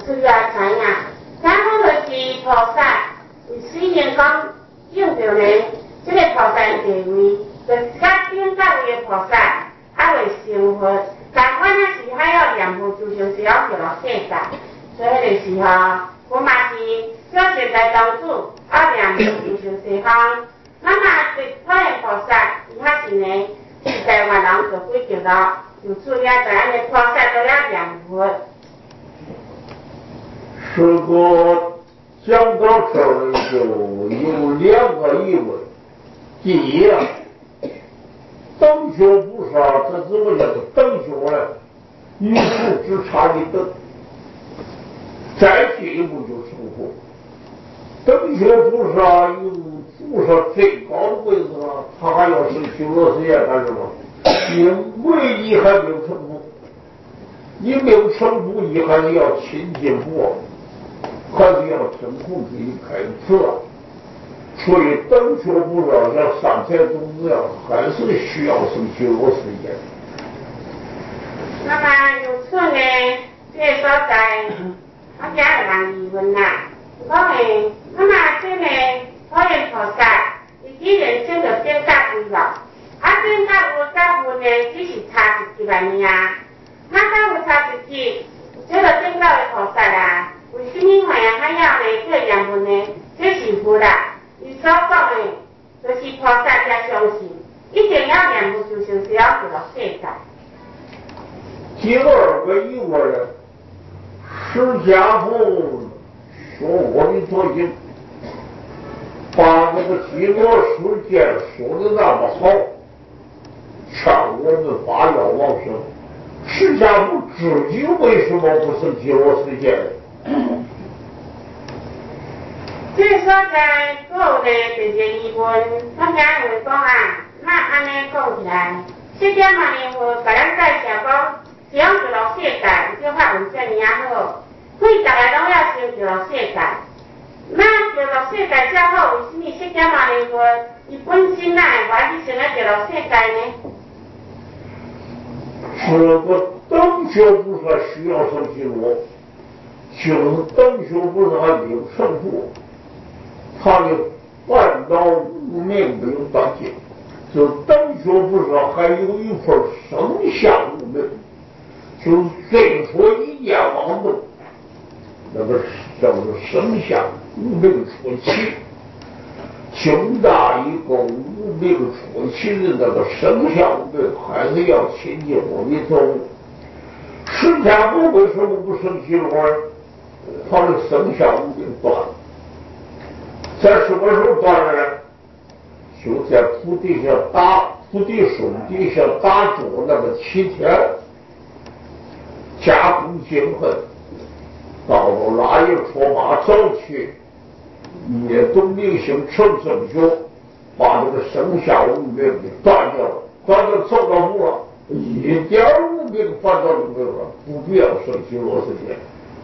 出了知影，咱讲就是菩萨，虽然讲用着呢，这个菩萨地位，就是甲顶到位的菩萨，还未成佛，但阮那时还要念佛，就像是要叫落世界，所以就是我嘛是小世界当主，念佛就像西方，咱嘛是讨厌菩萨，伊较是呢，台湾人做几条路。有出了在安尼菩萨都要念佛。 师哥讲到这儿就有两个疑问。第一啊，等学菩萨这怎么叫做等学呢？一步只差一等，再进一步就成佛。等学菩萨有菩萨最高的位置了，他还要是修罗世界干什么？因为你还没有成佛，你没有成佛，你还是要亲近佛，还是要听佛给你开示。所以等学菩萨像三千种子样，还是需要生修罗世界。 那么有处呢，这个所在，我家有人疑问啦，讲诶，那么这个讨厌菩萨，伊既然证着变大为了。变到无甲分呢，只是差一级而已啊。那甲有差一级，这个变到的菩萨啦，为什么会还要呢做念佛呢？这是佛啦，伊所讲的，就是菩萨才相信，一定要念佛，就像是要做到世界。 第二个疑问呢，释迦佛说阿弥陀经，把那个极乐世界说的那么好。让我们发愿往生，释迦佛自己为什么不生极乐世界呢？ 这所在还有呢一个疑问，我听人讲啊，那安尼讲起来，释迦牟尼佛给咱介绍讲，只要做到世界，这法文遮尔好，所以大家拢要先做到世界。那做到世界才好，为什么释迦牟尼佛伊本身哪会去想要做到世界呢？ 这个等学菩萨需要生极乐，就是等学菩萨还没有成佛，他的烦恼无明没有断尽，就等学菩萨还有一份生相无明，就最初一念妄动，那个叫做生相无明初起。经大以后无明初起的那个生相无明，还是要亲近阿弥陀佛。释迦佛为什么不生极乐？他的生相无明断，在什么时候断的呢？就在菩提树底下打坐那么7天，加工精恨，到了腊月初8早起。也都明星成正觉，把这个生下无明给断掉了，断掉成了佛了，一点无明烦恼都没有了，不必要生极乐世界。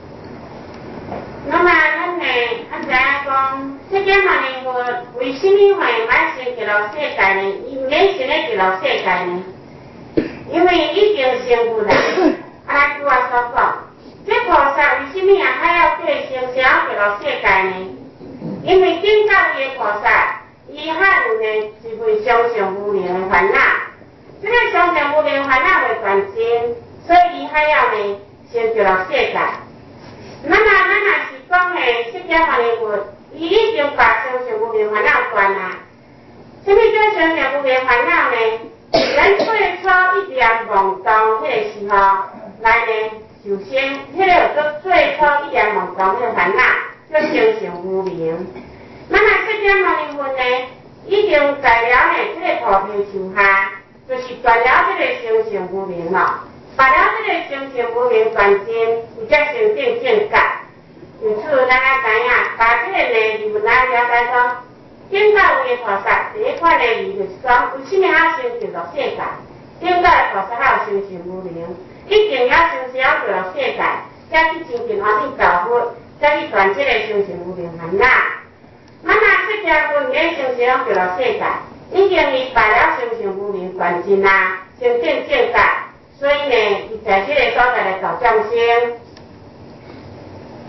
那么咱呢，知影讲，释迦牟尼佛为什么会买生极乐世界呢？伊唔免生咧极乐世界呢？因为已经成佛啦。按拄我所讲，这菩萨为什么也还要过生想要极乐世界呢？因为顶到伊的菩萨，伊还有呢一份相信无明的烦恼，这个相信无明的烦恼未断尽，所以伊还要呢先极乐世界。那么咱若是讲呢，释迦牟尼佛，伊已经把相信无明烦恼断啦。什么叫相信无明烦恼呢？咱最初一念妄动迄个时候，来呢首先，迄个叫最初一念妄动迄个烦恼。叫相信无明，那么释迦牟尼佛呢，已经在了呢这个菩提树下，就是断了这个相信无明了，把了这个相信无明断尽，伊才成正正觉。由此咱知影，把这个呢疑问咱了解讲，顶到位的菩萨第一款的疑就是讲，为什么要成就落世界？顶到的菩萨还有相信无明，一定要先要做落世界，才去亲近阿弥陀佛。再去断这个相信无明烦恼。那么释迦佛唔免相信要极乐世界，已经伊把了相信无明断尽啦，成正正觉，所以呢，伊在这个所在来搞众生。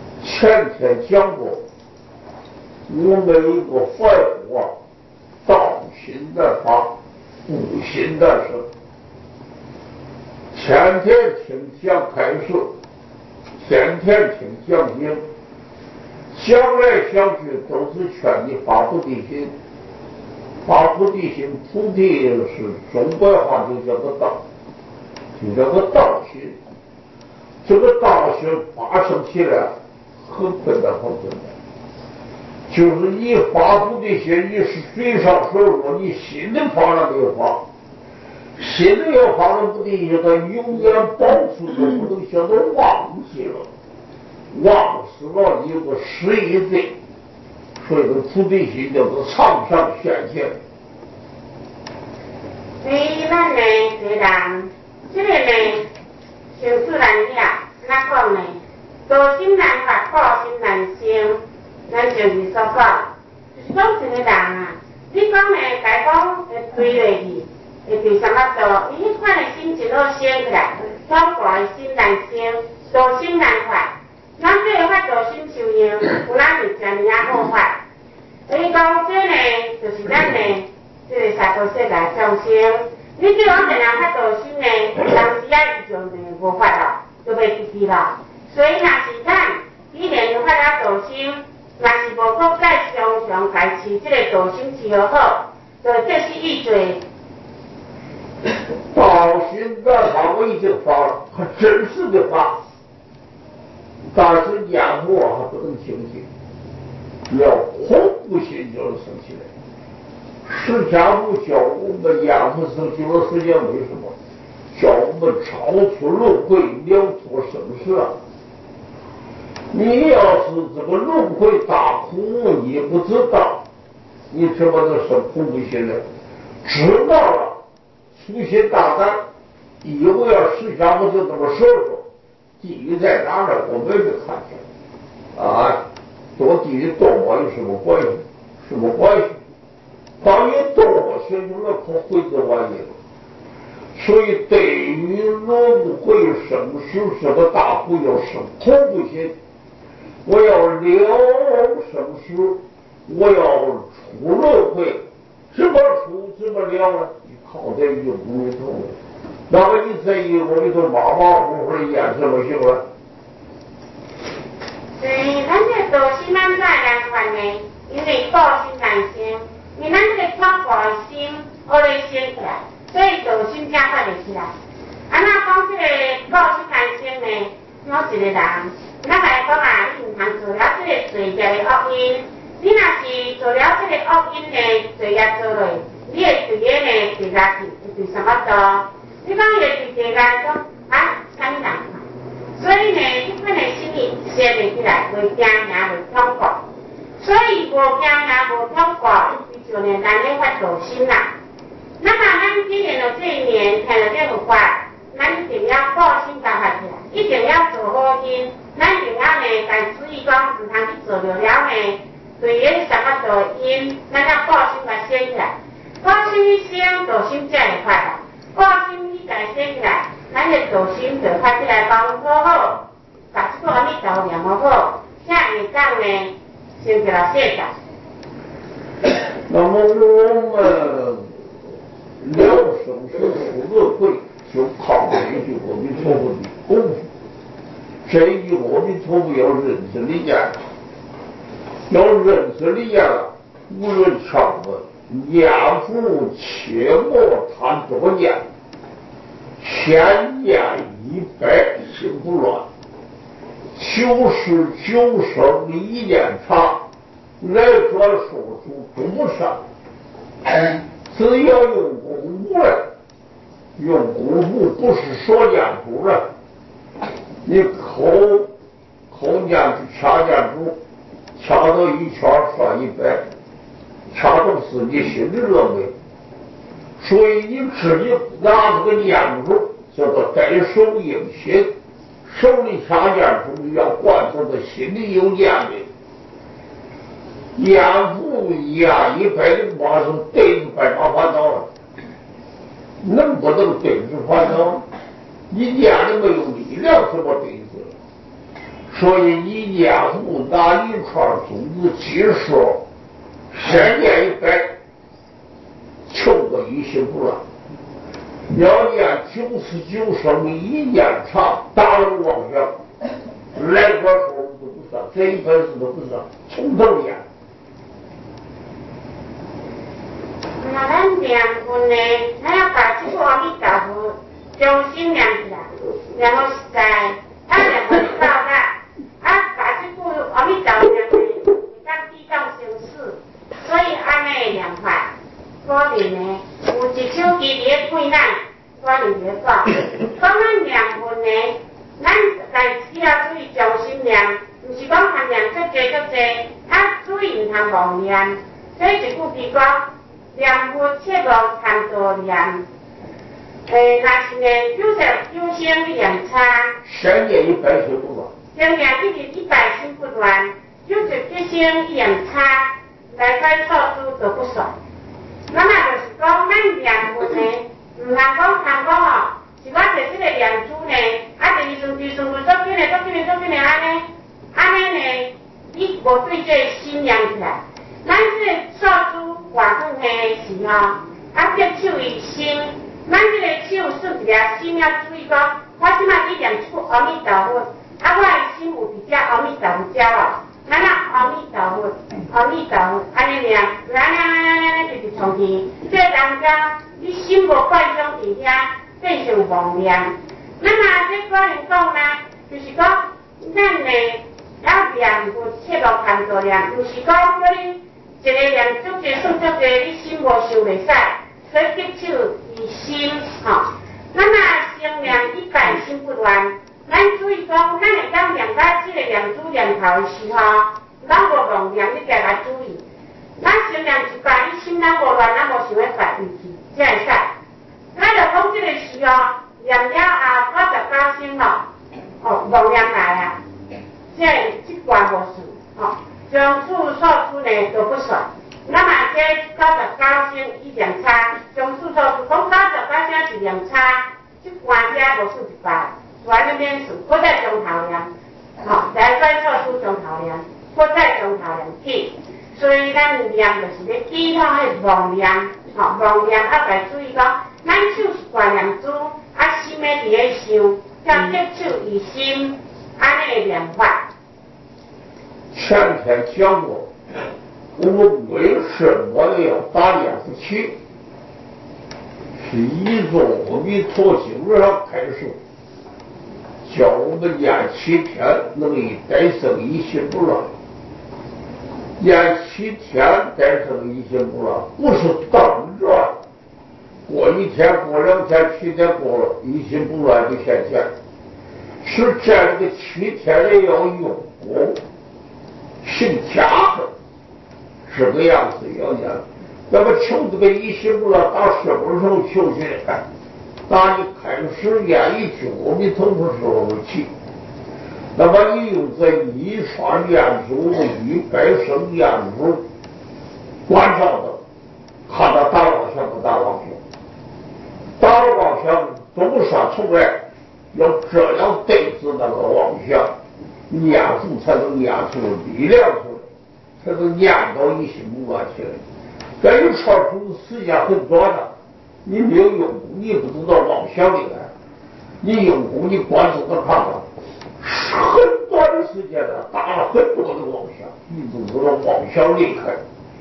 前天讲过，我们有一个反骨啊，道心在发，悟心在生。天天听讲开示，天天听讲经，想来想去都是劝你发菩提心。发菩提心，菩提是中国话就叫做道，就叫做道心。这个道心发生起来很困难，很困难。就是你发菩提心，你是嘴上说过，你心里发了没有发？心里要发了菩提心，它永远保持着，不能想到忘记了，忘失了你有个失忆罪。所以说菩提心叫做常常显现。 你咱呢这人，这个呢，行自然了，哪讲呢？道心难发，道心难生。咱就是所讲，就是讲一个人啊，你讲呢，该讲会对落去，会对什么道？你看的心情好生起来，挑大的心难生，道心难发。咱这个法道心受用，有咱是真正好法。所以讲这呢，就是咱呢，这个三个世界众生。你叫我这人法道心呢，当时啊伊就无法了，就袂记记了。所以若是咱既然有法啊道心，若是无国再常常家持这个道心是好好，就这是意罪。 道心的话我已经发了，很真实的发，但是念佛还不能清醒，要恐怖心就能生起来。释迦牟教我们念佛生起的时间为什么？叫我们超出轮回，了脱生死啊！你要是这个轮回大苦，你不知道，你怎么能生恐怖心呢？知道了，粗心大胆，以后要释迦牟就这么说说，地狱在哪呢？我们没看见啊，多地狱多我有什么关系？什么关系？当你多学有了可回之玩意了。所以对于轮回生死这个大苦要生恐怖心，我要了生死，我要出轮回，怎么出怎么了呢？你靠这一个阿弥陀佛，那么你这一个阿弥陀马马虎虎的演什么行了？ 对，咱这道心咱再难传呢，因为道心难生，因为咱这个超过的心，我来生起来，所以道心才发得起来。啊，那讲这个道心难生呢，我一个人，咱来讲啊，你唔通做了这个罪业的恶因，你若是做了这个恶因的罪业做落，你会对个呢地下去，会对什么道？你讲会对地下讲啊，啥物人？所以呢，你可能心里写袂起来，袂惊也袂痛苦。所以无惊也无痛苦，就呢，咱咧发道心啦。那么咱既然有这一年听了这个法，咱一定要道心加发起来，一定要做好因。咱一定要呢，该注意讲，唔通去做着了呢，对个什么道因，咱要道心甲写起来。道心一写，道心才会发啦。道心你家写起来。咱的道心就发起来讲好好，把这个阿弥陀佛念好好，这样会当呢，成就了世界。 那么我们了生死出轮回，就靠这一句阿弥陀佛的功夫。这一句阿弥陀佛要认真理解，要认真理解了，无论唱文念佛，切莫贪多念。千念100心不乱，99一念长，来说说出中上。只要用功夫了，用功夫不是说念珠了，你口念珠掐念珠，掐到一圈算100，掐到是你心里认为。所以你自己拿这个念珠叫做带手应心，手里掐念珠要贯彻的心里有念的，念珠念100马上对着百八烦恼了，能不能对着烦恼？你念的没有力量，怎么对着？ 所以你年户拿一串种子几说10年100，求个一心不乱。2年99生1年长，大人妄想，来个数都不上，这一辈子都不上，从头念。 那咱念佛呢，咱要把这个阿弥陀佛重新念起来，然后实在，念佛到啦，把这个阿弥陀佛念的当地藏成事，所以安尼念法，可能呢有一手机伫对咱，可能在讲，讲咱念佛呢，咱在只要注意重新念，唔是讲含念足济，注意唔通妄念，所以一句比讲。念佛切莫贪多念，若是呢，有声一念差 10年100心不乱， 10年100心不乱，有一声一念差，来解错诸都不爽。咱也就是讲，咱念佛呢，唔通讲是我摕这个念珠呢，第二顺做紧的安尼呢，你无对这心念起来。咱这扫珠活转的时候，结手于心，咱这个手算一粒心要注意讲，我即摆去念出阿弥陀佛，我的心有伫遮阿弥陀佛遮咯，咱阿弥陀佛，安尼念，直冲去，这当中你心无怪伤伫遐，变成妄念。这可能讲呢，就是讲咱呢要念佛切莫贪多念，不是讲叫你。一个念足济算足济，你心无想袂使，所以结手于心咱心念100心不乱，咱注意讲，咱会当念到这个念珠念头的时候，咱无妄念，你家来注意。咱心念100，你心咱无乱，咱无想要发脾气，才会使。咱就讲这个时候，念了后99声妄念来啊，这关无事将处所处呢都不爽，这99声一念差，将处所处讲99声一念差，这关遮无算100，全那免数，搁再从头念，来解错处从头念，搁再从头念起，所以咱念就是咧记号迄妄念，妄念来注意讲，咱手是挂念珠，心咧伫咧想，叫结手于心，安尼的念法。 前天讲过，我们为什么要打念佛七？是依从阿弥陀经上开始，叫我们念7天能以代生一心不乱。念7天代生一心不乱，不是等着过1天、过2天、7天过了，一心不乱就现前，是在这个7天里要用功。行家的，这个样子要念。那么求这个一心不乱，到什么时候求去？当你开始念一句阿弥陀佛时候起，那么你用这一串念珠、100声念珠关照的，看到大妄想不大妄想，大妄想总算出来，要这样对治那个妄想。念出才能念出力量出来，才能念到一心不乱起来。这一串出时间很短的，你没有用功，你不知道妄想离开。你用功，你关注的看看，很短的时间呢，打了很多的妄想，你就知道妄想离开。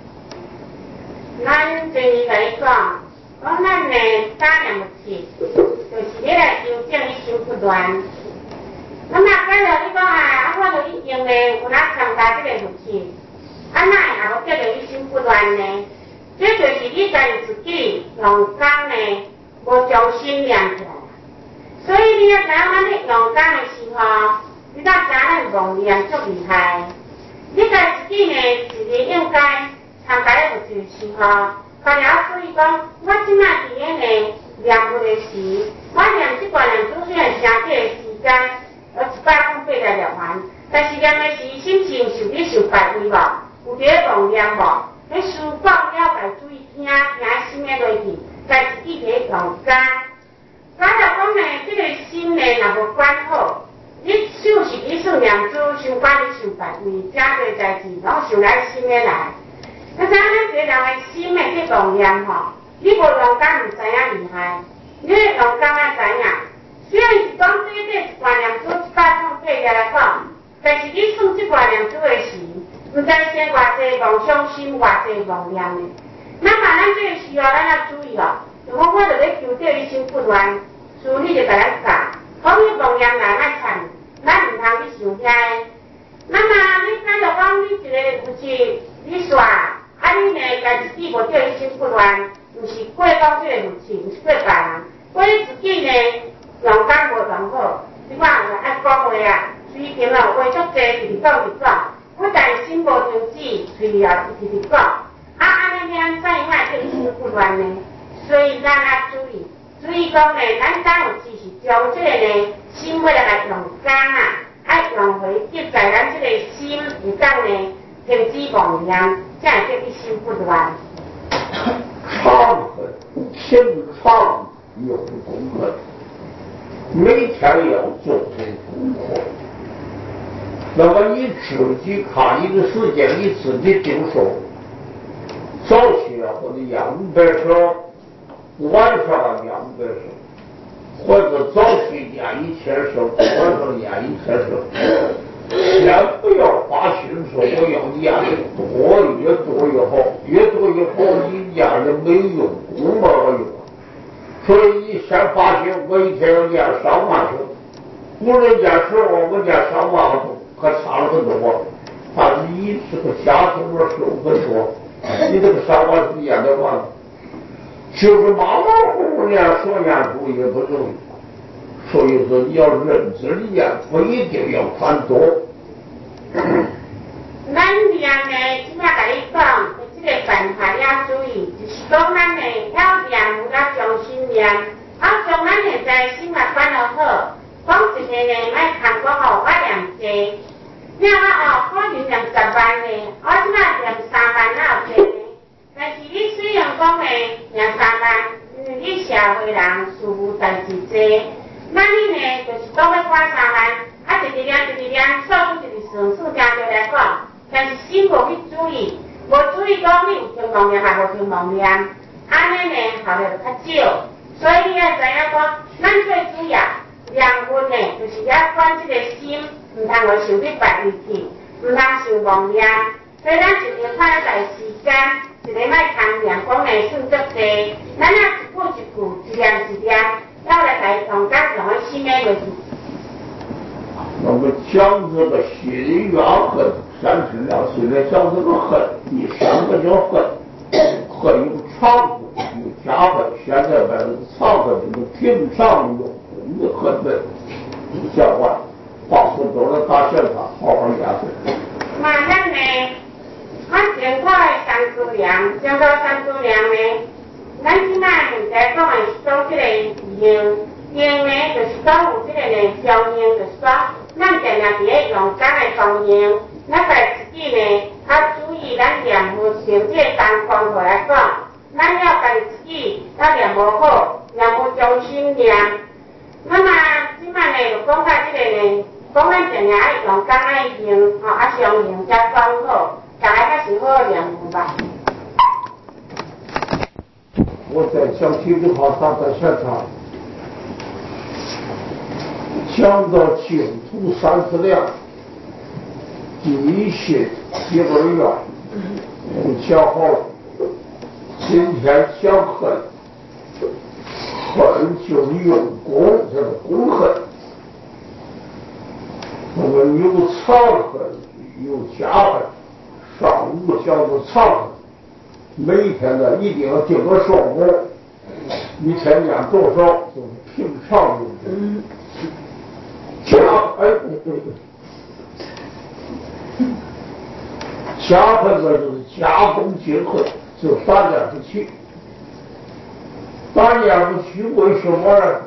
咱就是来讲，咱呢打念佛七，就是你来修正一心不乱。假如你讲我就已经呢有参加这个佛七，哪会也无叫做一心不乱呢？这就是你家己自己用功呢，无将心念起来。所以你要知影咱咧用功的时候，你才知咱妄念足厉害。你家自己呢，是咧应该参加佛七的时候，家己要注意讲，我即摆伫咧呢念佛的时，我念这段念珠虽然成这个时间。100分8来念完，但是念的时心情受你受别位无？有伫妄念无？你思讲了该注意听心的落去，该自己伫用功。假如讲呢，这个心呢若无管好， 你手是你算念珠，想管你想别位，正多代志拢想来心的来。那像咱一个人的心的这动念吼，你无用功唔知影厉害，你用功啊知影。虽然是讲这一罐念珠100种计价来讲，但是你算这罐念珠的时，唔知生偌济妄想心，偌济妄念的。那么咱这个需要咱要注意哦。如果我就要求这一心不乱，所以就甲咱讲，讲你妄念来卖惨，咱唔通去想遐的。那么你假如讲你一个有时你煞，你呢家自己无这一心不乱，唔是过讲这个事情，唔是过别人，过你自己呢用功无用好，你看爱讲话啊，嘴前啊话足济，直讲直讲，我但是心无停止，嘴也直讲，安尼怎卖这一心不乱呢？所以咱要注意，注意讲呢，咱敢有时是将这个呢心为了来用功啊，爱用回记在咱这个心会当呢停止妄念，才会叫一心不乱。 怅恨，心怅有功恨，每天要做这功课。那么你自己看一个时间，你自己定数，早起要或者200首，晚上200首，或者早起念1000首，晚上念1000首。先不要发心说我要念的多，越多越好，越多越好，你念的没用，功没用。所以你先发心，我一天要念3万首，无论念10万，我念3万首，可差了很多。但是你这个家庭的收很多，你这个3万首念得完了，就是马马虎虎念说念出也不容易。所以说你要认真的念，不一定要看多。 咱念呢，即摆甲你讲，这个办法要注意，就是讲咱呢要念有要专心念，将咱现在心啊管好好。讲一个呢，卖看我我念济，了可能念10万呢，我即摆念3万哪有济呢？但是你虽然讲呢念3万，因为你社会人事务代志济。那你呢，就是讲要管3万，一点数就是算真多来讲，但是心无去注意，无注意讲你有听妄念，还无听妄念，安尼呢效率就较少。所以你要知影讲，咱最主要念佛呢，就是要管这个心，唔通互想去别位去，唔通想妄念。所以咱一定看在时间，一个莫贪念，讲呢算足济，咱要一句一句，一念一念。要来用功用的心的问题。 那么讲这个心怨恨，32岁来讲这个恨，第3个叫恨，恨有长恨，有假恨。现在把这个长恨就是平常用功的恨本，讲完，话说多了大现场，好好念诵。 那咱呢，我先看三姑娘，讲到三姑娘呢。咱即摆在讲的是讲这个用呢，就是讲有这个呢效应，就是讲咱定定伫咧用功的方面，咱在自己呢，较注意咱念佛像这个单功课来讲，咱要家自己要念无好，念无专心念。那么即摆呢，就讲到这个呢，讲咱定定爱用功爱用，常用才讲好，大家较是好念佛吧。 我在讲体育考场在现场讲到净土30辆，第一些幼儿园都讲好了。今天讲恨，恨就是用功，这个功恨。我们有长恨，有假恨，上午叫做长恨。每天呢一定要定个数目，一天念多少就是平常用的。假恨呢就是假公济恨，就大念不起。大念不起为什么呢？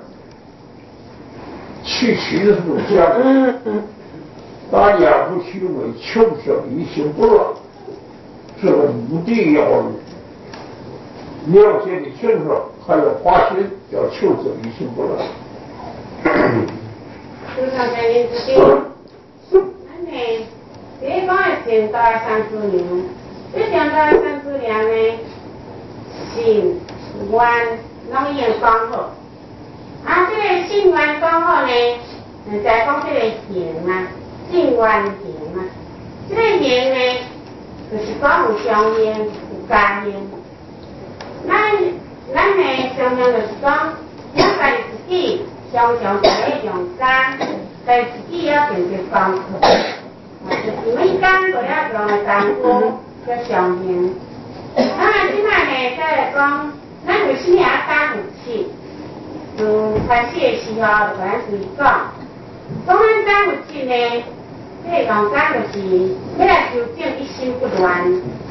去是不讲，大念不起为求生一心不乱。这个目的要了解的清楚，还要发心，要求证一心不乱。 2000年之前，咱呢，你讲的现代3周年，这现代3周年呢，信愿拢已经讲好，啊，这个信愿讲好呢，就讲这个行啊，信愿行啊，这个行呢，就是讲有相应有加行，咱呢相应就是讲，咱家自己常常在用功，在自己要定定功课，就是每天都要做的功夫叫相应。那即摆呢，再来讲，咱为什么要打福气？就开始的时候，就咱注意讲，咱打福气呢，这个讲就是要来修正一心不乱。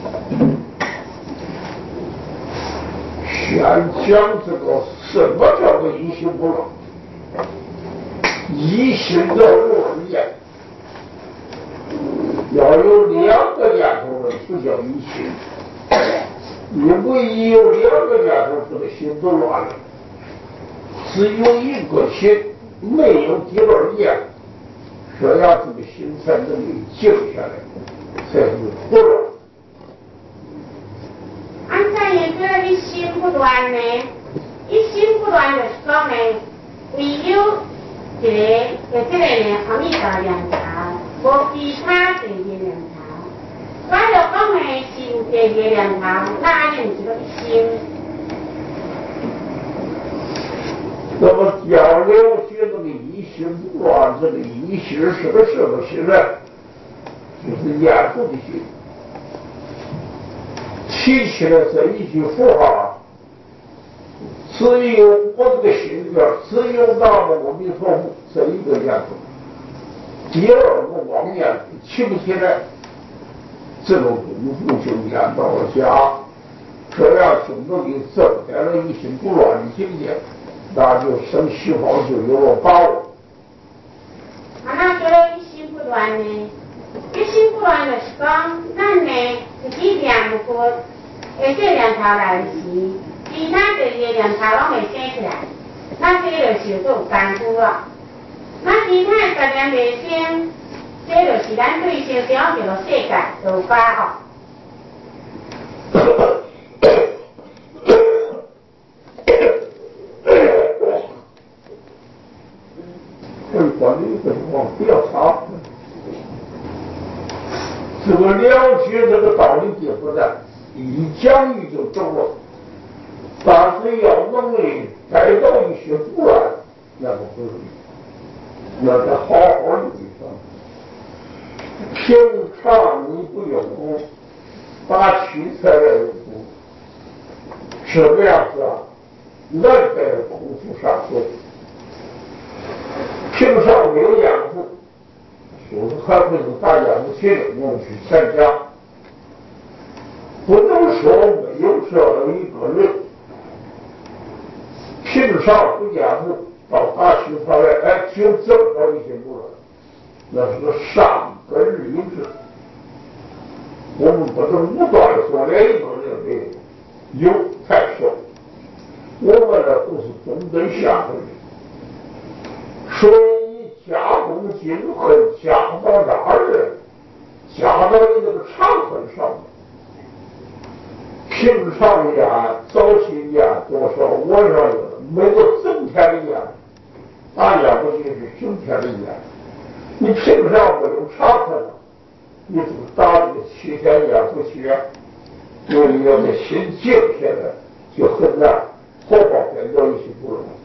先讲这个什么叫做一心不乱？一心要入二念，要有2个念头的不叫一心。因为一有2个念头，这个心都乱了。只有一个心，没有第2念，这样这个心才能静下来，才是不乱。 按照一个一心不乱呢，一心不乱就是讲呢，唯有一个这个呢，阿弥陀念头，无其他第2念头。所以讲呢，是有第2念头，那就是一个一心。 那么要了解这个一心不乱，这个一心是个什么心呢？就是念佛的心。提起来这一句佛号，只有我这个心里边，只有南无阿弥陀佛这一个念头，第2个妄念起不起来，这种功夫就念到了家，这样就能给增加了一心不乱的境界，那就生西方就有了把握。 那说一心不乱呢？一心不乱就是讲，咱呢自己念佛，这念头来时，其他第2念头拢会生起来，那这就是有功夫了。那其他10念未生，这就是咱对生想这个世界有把握。 会管理情况比较差，这个了解这个道理就不难，一讲一就懂了。但是要能力改到一些不然，那个不容易，那得好好的地方。平常你不用功，打取材来用功，什么样子啊？难在功夫上手。平常没有养父，有时还会有打养父亲的用去参加，不能说没有这一个人。平常不养父到大学上来，就这么着一些不了，那是个善根立志。我们不能武断的说连一个人没有，有太少。我们呢都是中等下等的。所以加工尽恨加到哪儿？加到你这个长恨上面。平常念早起念多少，晚上念每个整天的念，大家不就是整天的念？你平常没有长恨，你这个打这个7天念不起，因为你要在心静下来就很难，何况变到一些不容易。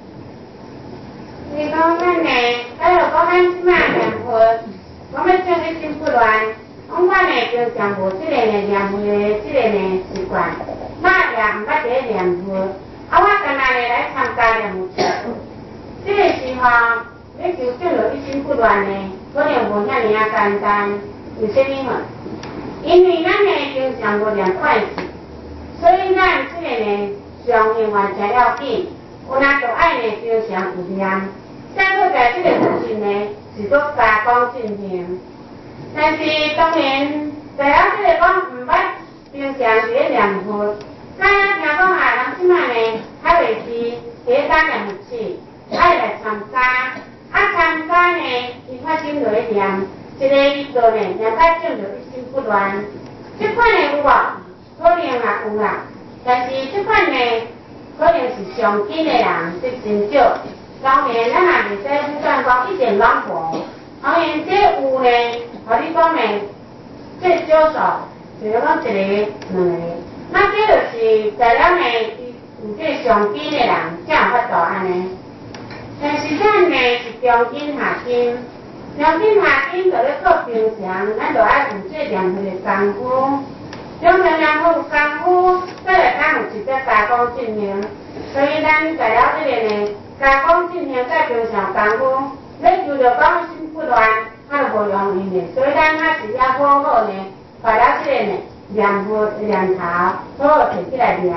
你讲咱呢，还有讲咱即马念佛，我们做一心不乱，我呢就像无这个呢念佛的这个呢习惯，那也唔捌在念佛，我今日来参加念佛节，这个时候你就做了一心不乱呢，可能无遐尼啊简单，为什么呢？因为咱呢经常无念惯势，所以咱这个呢上应完全要紧。有那就爱呢，经常有念，再好在这个附近呢，是做加工进行。但是当然，在啊这个讲唔捌经常在念佛，咱听讲啊，人即卖呢，还袂是第一打念佛起，爱来参加，啊参加呢，伊发心就会念，一个伊做呢，念到种就一心不乱。这款的有无？可能也有啦，但是这款呢，可能是上紧的人即真少。当然，咱也袂使武断讲一点拢无。当然，这有呢，互你讲呢，这少数，就是讲一个、两个。那这就是代表呢，有这上紧的人才有法度安尼。但是咱呢是中紧下紧，中紧下紧就咧做平常，咱就爱有这念佛的功夫。中常念佛有功夫，再来咱有一个加工进行。所以咱在了这个呢，加工进行在平常功夫，要求着讲心不乱，它就无容易的。所以咱还是要好好呢，把了这个呢念佛的念头，好好摕起来念。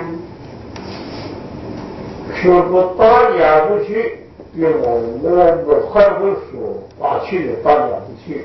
说不打压不去，因为我还会说打气的打压不去，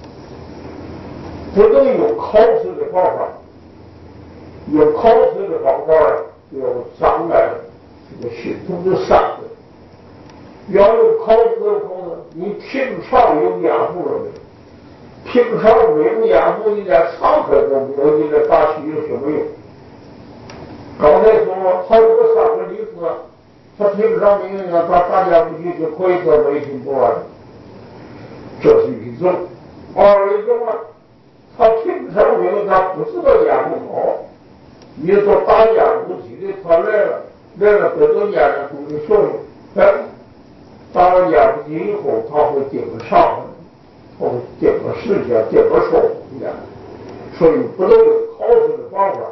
不能有考试的方法，有考试的方法有障碍这个系统的散的。要有考试的方法，你平常有压迫了没？平常没有压迫，你连常识都没有，你来打气有什么用？刚才说他这个三个例子，他平常没有让他大家不去就可以做微信不完，这是一种。二一种呢，他平常没有他不知道压不好，你说打压不起的，他来了多少年了，都是说的，打了压不起以后，他会顶个上，他会顶个时间，顶个说一样，所以不能有考试的方法。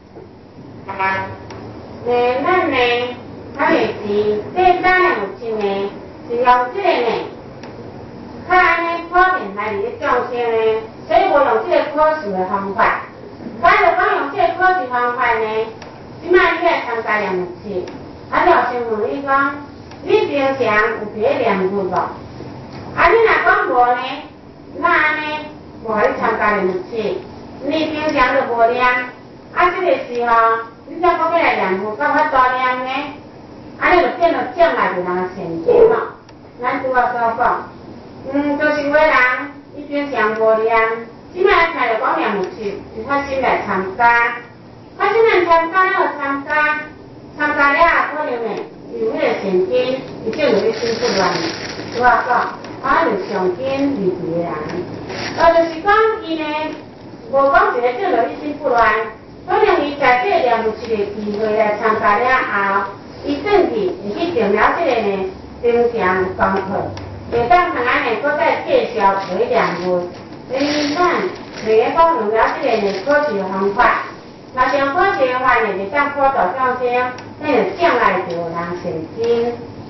咱呢，它也是这咱的有真呢，是用这个呢，较安尼考验来伫众生呢，所以无用这个考试的方法。咱就讲用这个考试方法呢，即摆你来参加念佛节，你后先问你讲，你平常有伫咧念佛无？你若讲无呢，那安尼无互你参加念佛节，你平常就无念，这个时候。你怎讲要来念佛，甲法度念呢？安尼就变成障碍着人的前进吼。咱拄仔所讲，就是有个人，伊平常无念，即摆听着讲念佛节，就发心来参加。发心来参加，咱就参加，参加了可能呢，有迄个前进，伊就有咧心不乱。拄仔讲，就上紧离题的人，就是讲伊呢，无讲一个正着伊心不乱。可能伊在这个念佛节的机会来参加了后，伊转去会去定了这个呢平常的功课，会当通安呢，搁再介绍做念佛。所以咱另个讲用了这个呢考试的方法，若是用考试的话呢，会当辅导众生，咱就障碍着人前进。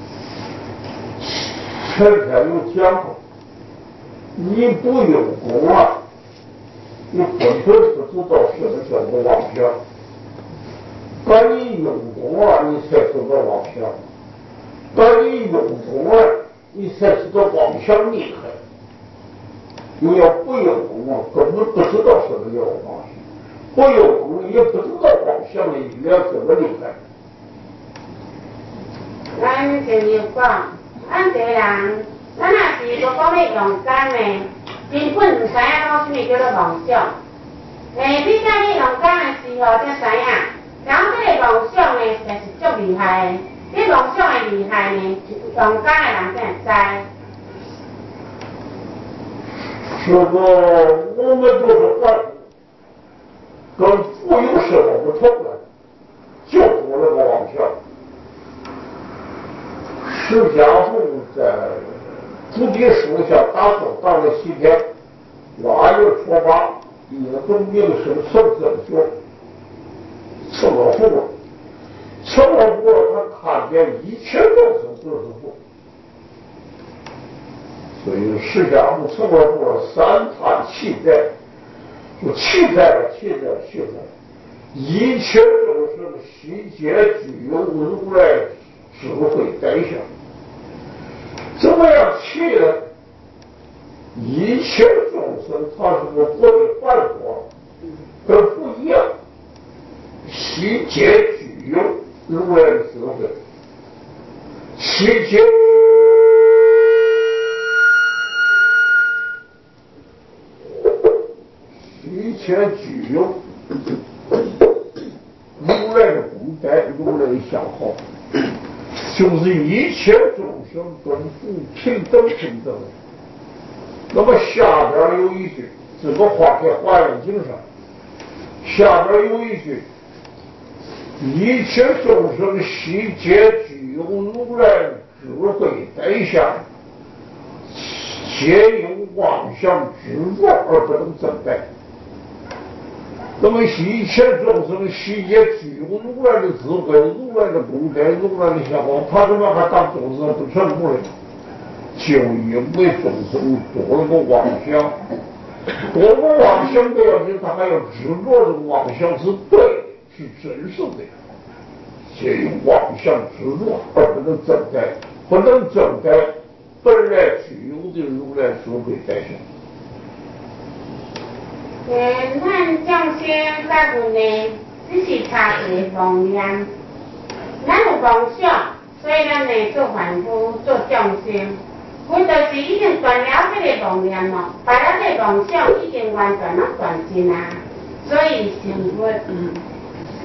前天有讲过，你不用功啊。你根本不知道什么叫做妄想，当你用功了，你才知道妄想；当你用功了，你才知道妄想厉害。你要不用功啊，根本不知道什么叫妄想；不用功也不知道妄想的力量怎么厉害。 咱就是讲，咱一个人，咱若是无讲要用功的。根本唔知影讲什么叫做妄想，你在你用功的时候才知影，然后这个妄想呢，就是足厉害的。这妄想的厉害呢，用功的人才知。 说我们都是凡夫，跟富有什么不同呢？就是那个妄想。释迦牟尼在菩提树下打坐到了7天，哪有说法？也都名声甚雄，成了佛。成了佛，他看见一切众生都是佛，所以释迦牟尼成了佛3叹7载，就7载了7载7载，一切众生悉皆具有如来智慧德相。怎么样去呢？一切众生他是个佛的凡夫，跟不一样，悉皆具有如来的智慧，悉皆一切具有如来的功德，如来的相好，就是一切众生跟福平等。那么下边有一句，这个话在《华严经》上，下边有一句：一切众生悉皆具有如来智慧德相，皆有妄想执着而不能证得。那么一切众生悉皆具有如来的智慧、如来的功德、如来的相好，他怎么还当众生不成功呢？就因为众生多了个妄想，多个妄想不要紧，他还要执着这个妄想是对的，是真实的，皆有妄想执着而不能证得，不能证得本来具有的如来智慧德相。 咱众生大部分呢，只是差别妄念，咱有妄想，所以咱呢做凡夫做众生。我就是已经断了这个妄念咯，把了这个妄想已经完全断尽啊，所以成佛